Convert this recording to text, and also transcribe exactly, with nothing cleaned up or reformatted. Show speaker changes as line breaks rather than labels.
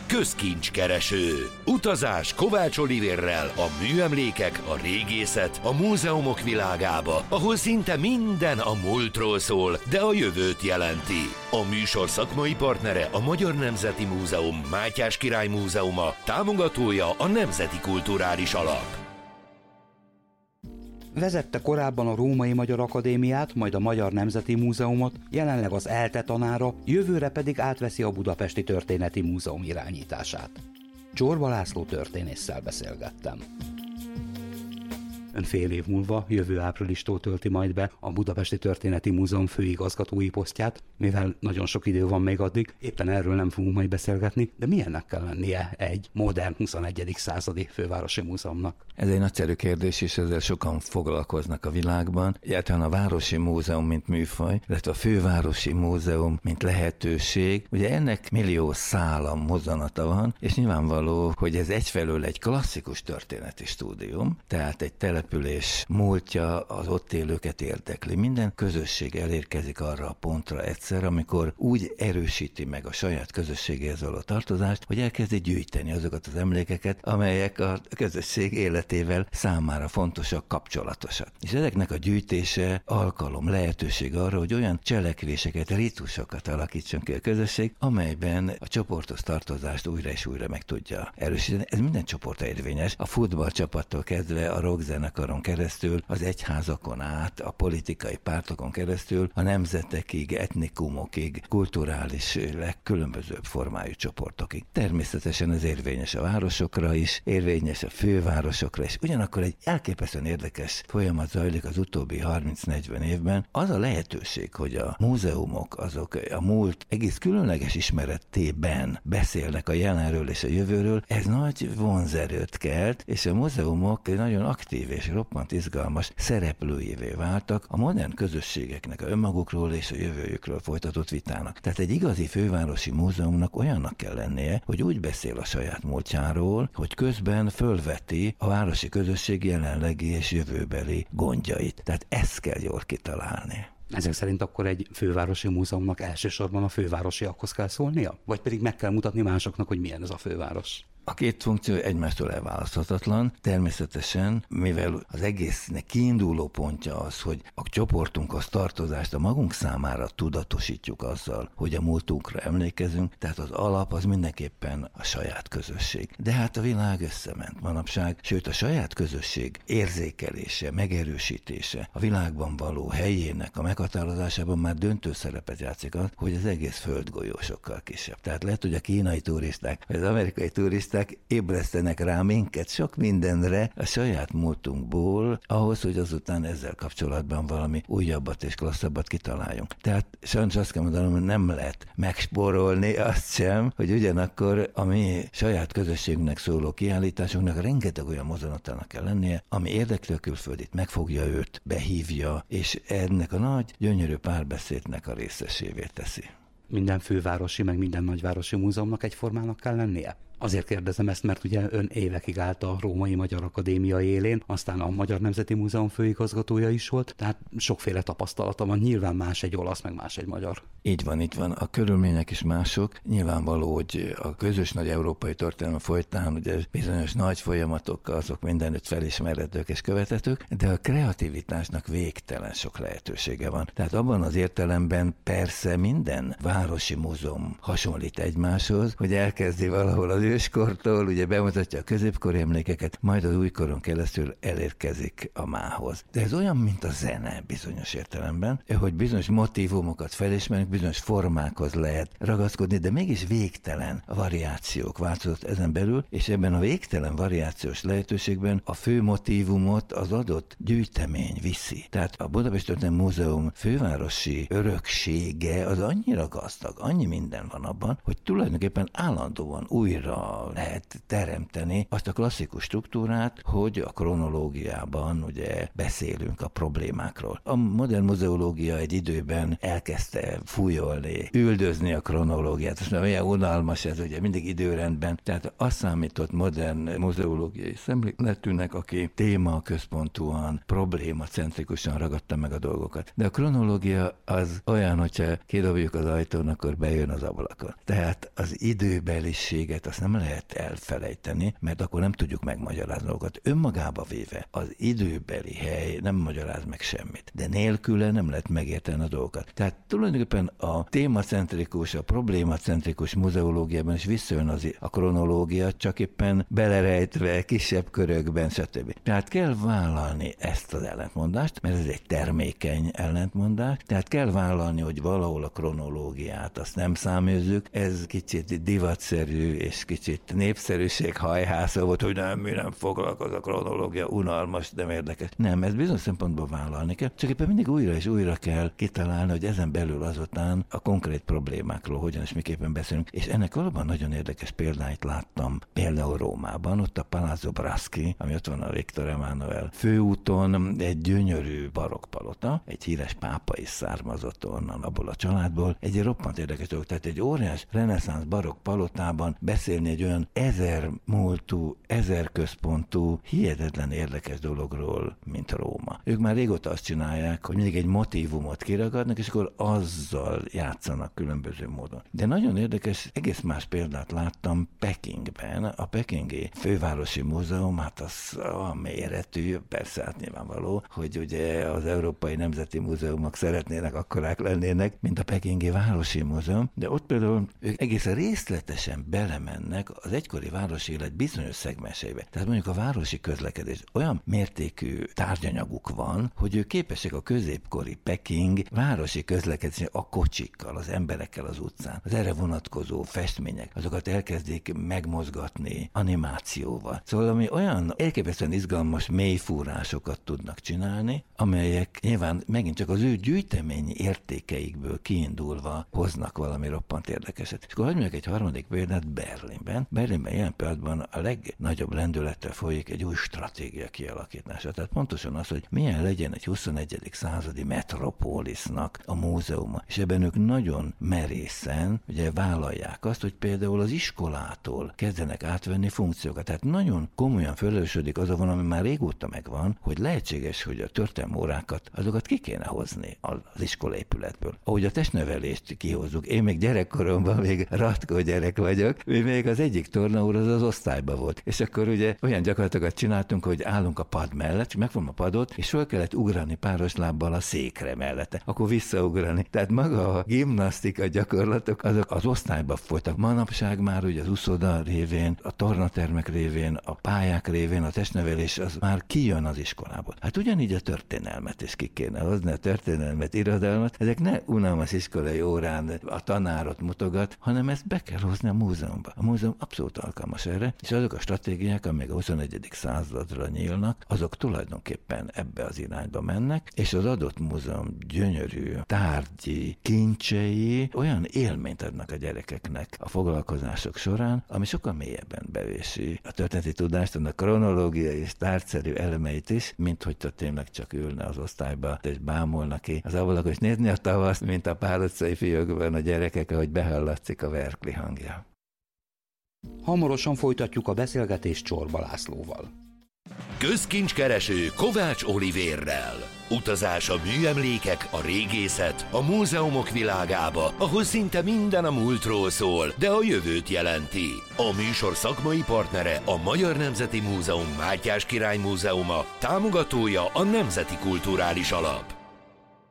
Közkincskereső. Utazás Kovács Olivérrel a műemlékek, a régészet, a múzeumok világába, ahol szinte minden a múltról szól, de a jövőt jelenti. A műsor szakmai partnere a Magyar Nemzeti Múzeum, Mátyás Király Múzeuma, támogatója a Nemzeti Kulturális Alap.
Vezette korábban a Római Magyar Akadémiát, majd a Magyar Nemzeti Múzeumot, jelenleg az ELTE tanára, jövőre pedig átveszi a Budapesti Történeti Múzeum irányítását. Csorba László történésszel beszélgettem. Ön fél év múlva, jövő áprilistól tölti majd be a Budapesti Történeti Múzeum főigazgatói posztját, mivel nagyon sok idő van még addig, éppen erről nem fogunk majd beszélgetni, de milyennek kell lennie egy modern huszonegyedik századi fővárosi múzeumnak?
Ez egy nagyszerű kérdés, és ezzel sokan foglalkoznak a világban. Egyáltalán a Városi Múzeum, mint műfaj, illetve a Fővárosi Múzeum, mint lehetőség, ugye ennek millió szála mozzanata van, és nyilvánvaló, hogy ez egyfelől egy klasszikus történeti stúdium, tehát egy település múltja az ott élőket érdekli. Minden közösség elérkezik arra a pontra egyszer, amikor úgy erősíti meg a saját közösségéhez való tartozást, hogy elkezdi gyűjteni azokat az emlékeket, amelyek a közösség életével számára fontosak, kapcsolatosak. És ezeknek a gyűjtése alkalom, lehetőség arra, hogy olyan cselekvéseket, ritusokat alakítson ki a közösség, amelyben a csoportos tartozást újra és újra meg tudja erősíteni. Ez minden csoportra érvényes. A futballcsapattól kezdve a rockzenekaron keresztül, az egyházakon át, a politikai pártokon keresztül, a nemzetekig, etnikumokig, kulturális, legkülönbözőbb formájú csoportokig. Természetesen ez érvényes a városokra is, érvényes a fővárosokra is. Ugyanakkor egy elképesztően érdekes folyamat zajlik az utóbbi harminc-negyven évben. Az a lehetőség, hogy a múzeumok azok a múlt egész különleges ismeretében beszélnek a jelenről és a jövőről, ez nagy vonzerőt kelt, és a múzeumok nagyon aktív és roppant izgalmas szereplőjévé váltak a modern közösségeknek a önmagukról és a jövőjükről folytatott vitának. Tehát egy igazi fővárosi múzeumnak olyannak kell lennie, hogy úgy beszél a saját múltjáról, hogy közben fölveti a városi közösség jelenlegi és jövőbeli gondjait. Tehát ezt kell jól kitalálni.
Ezek szerint akkor egy fővárosi múzeumnak elsősorban a fővárosiakhoz kell szólnia? Vagy pedig meg kell mutatni másoknak, hogy milyen ez a főváros?
A két funkció egymástól elválaszthatatlan. Természetesen, mivel az egésznek kiinduló pontja az, hogy a csoportunkhoz tartozást a magunk számára tudatosítjuk azzal, hogy a múltunkra emlékezünk, tehát az alap az mindenképpen a saját közösség. De hát a világ összement manapság, sőt a saját közösség érzékelése, megerősítése, a világban való helyének a meghatározásában már döntő szerepet játszik az, hogy az egész földgolyó sokkal kisebb. Tehát lehet, hogy a kínai turisták, vagy az amerikai turisták ébresztenek rá minket sok mindenre a saját múltunkból, ahhoz, hogy azután ezzel kapcsolatban valami újabbat és klasszabbat kitaláljunk. Tehát sajnos azt kell mondanom, hogy nem lehet megspórolni azt sem, hogy ugyanakkor a mi saját közösségünknek szóló kiállításunknak rengeteg olyan mozzanatának kell lennie, ami érdekli a külföldit, megfogja őt, behívja, és ennek a nagy, gyönyörű párbeszédnek a részesévé teszi.
Minden fővárosi, meg minden nagyvárosi múzeumnak egyformának kell lennie? Azért kérdezem ezt, mert ugye ön évekig állt a Római Magyar Akadémia élén, aztán a Magyar Nemzeti Múzeum főigazgatója is volt, tehát sokféle tapasztalata van, nyilván más egy olasz, meg más egy magyar.
Így van, így van. A körülmények is mások. Nyilvánvaló, hogy a közös nagy európai történelem folytán ugye bizonyos nagy folyamatok azok mindenütt felismerhetők és követhetők, de a kreativitásnak végtelen sok lehetősége van. Tehát abban az értelemben persze minden városi múzeum hasonlít egymáshoz, hogy elkezdi valahol az őskortól, ugye bemutatja a középkori emlékeket, majd az újkoron keresztül elérkezik a mához. De ez olyan, mint a zene bizonyos értelemben, hogy bizonyos motívumokat felismerünk, bizonyos formákhoz lehet ragaszkodni, de mégis végtelen variációk változott ezen belül, és ebben a végtelen variációs lehetőségben a fő motívumot az adott gyűjtemény viszi. Tehát a Budapesti Történelmi Múzeum fővárosi öröksége az annyira gazdag, annyi minden van abban, hogy tulajdonképpen állandóan újra vissza lehet teremteni azt a klasszikus struktúrát, hogy a kronológiában ugye beszélünk a problémákról. A modern muzeológia egy időben elkezdte fújolni, üldözni a kronológiát. Azt mondja, milyen unalmas ez, ugye mindig időrendben. Tehát azt számított modern muzeológiai szemléletűnek, aki téma központúan, problémacentrikusan ragadta meg a dolgokat. De a kronológia az olyan, hogyha kidobjuk az ajtón, akkor bejön az ablakon. Tehát az időbeliséget azt nem lehet elfelejteni, mert akkor nem tudjuk megmagyarázni dolgokat. Önmagába véve az időbeli hely nem magyaráz meg semmit, de nélküle nem lehet megérteni a dolgokat. Tehát tulajdonképpen a témacentrikus, a problémacentrikus muzeológiában is visszajön az a kronológia, csak éppen belerejtve kisebb körökben, stb. Tehát kell vállalni ezt az ellentmondást, mert ez egy termékeny ellentmondás, tehát kell vállalni, hogy valahol a kronológiát azt nem száműzzük, ez kicsit divatszerű és kicsit népszerűséghajhászó volt, hogy nem, mi nem foglalkozunk a kronológia, unalmas, nem érdekes. Nem, ez bizonyos szempontból vállalni kell, csak éppen mindig újra és újra kell kitalálni, hogy ezen belül azután a konkrét problémákról hogyan és miképpen beszélünk, és ennek valóban nagyon érdekes példáit láttam, például Rómában, ott a Palazzo Braschi, ami ott van a Viktor Emanuel főúton, egy gyönyörű barokkpalota, egy híres pápa is származott onnan abból a családból, egy roppant érdekes dolog, tehát egy óriás reneszánsz barokk palotában beszélni egy olyan ezer múltú, ezer központú, hihetetlen érdekes dologról, mint Róma. Ők már régóta azt csinálják, hogy mindig egy motívumot kiragadnak, és akkor azzal játszanak különböző módon. De nagyon érdekes, egész más példát láttam Pekingben, a Pekingi Fővárosi Múzeum, hát az a méretű, persze hát nyilvánvaló, hogy ugye az Európai Nemzeti Múzeumok szeretnének akkorák lennének, mint a Pekingi Városi Múzeum, de ott például ők egészen részletesen belemennek az egykori városi élet bizonyos szegmenseibe. Tehát mondjuk a városi közlekedés olyan mértékű tárgyanyaguk van, hogy ők képesek a középkori Peking városi közlekedés a kocsikkal, az emberekkel az utcán, az erre vonatkozó festmények, azokat elkezdik megmozgatni animációval. Szóval ami olyan elképesztően izgalmas mélyfúrásokat tudnak csinálni, amelyek nyilván megint csak az ő gyűjteményi értékeikből kiindulva hoznak valami roppant érdekeset. És akkor hagyj mondjak egy harmadik példát Berlinben. Berlinben ilyen pillanatban a legnagyobb lendülettel folyik egy új stratégia kialakítása. Tehát pontosan az, hogy milyen legyen egy huszonegyedik századi metropolisnak a múzeuma. És ebben ők nagyon merészen ugye vállalják azt, hogy például az iskolától kezdenek átvenni funkciókat. Tehát nagyon komolyan felelősödik az a van, ami már régóta megvan, hogy lehetséges, hogy a történelmi órákat, azokat ki kéne hozni az iskolaépületből. Ahogy a testnevelést kihozzuk. Én még gyerekkoromban még ratkó gyerek vagyok, még az egyik tornaóra az az osztályban volt. És akkor ugye olyan gyakorlatokat csináltunk, hogy állunk a pad mellett, és megfogom a padot, és föl kellett ugrani páros lábbal a székre mellette. Akkor visszaugrani. Tehát maga a gimnasztika gyakorlatok, azok az osztályban folytak. Manapság már ugye az uszoda révén, a tornatermek révén, a pályák révén, a testnevelés az már kijön az iskolából. Hát ugyanígy a történelmet is ki kéne hozni, a történelmet, irodalmat, ezek ne unalmas iskolai órán a tanárot mutogat, hanem ezt be kell hozni a múzeumba. A múzeum abszolút alkalmas erre, és azok a stratégiák, amelyek a huszonegyedik századra nyílnak, azok tulajdonképpen ebbe az irányba mennek, és az adott múzeum gyönyörű tárgyi kincsei olyan élményt adnak a gyerekeknek a foglalkozások során, ami sokkal mélyebben bevési a történeti tudást, a kronológiai és tárgyszerű elemeit is, mint hogy tényleg csak ülne az osztályba, és bámulna ki az ablakon, és nézni a tavaszt, mint a Pál utcai fiókban a gyerekek, ahogy behallatszik a Verkli hangja.
Hamarosan folytatjuk a beszélgetést Csorba Lászlóval.
Közkincskereső Kovács Olivérrel. Utazás a műemlékek, a régészet, a múzeumok világába, ahol szinte minden a múltról szól, de a jövőt jelenti. A műsor szakmai partnere a Magyar Nemzeti Múzeum Mátyás Király Múzeuma, támogatója a Nemzeti Kulturális Alap.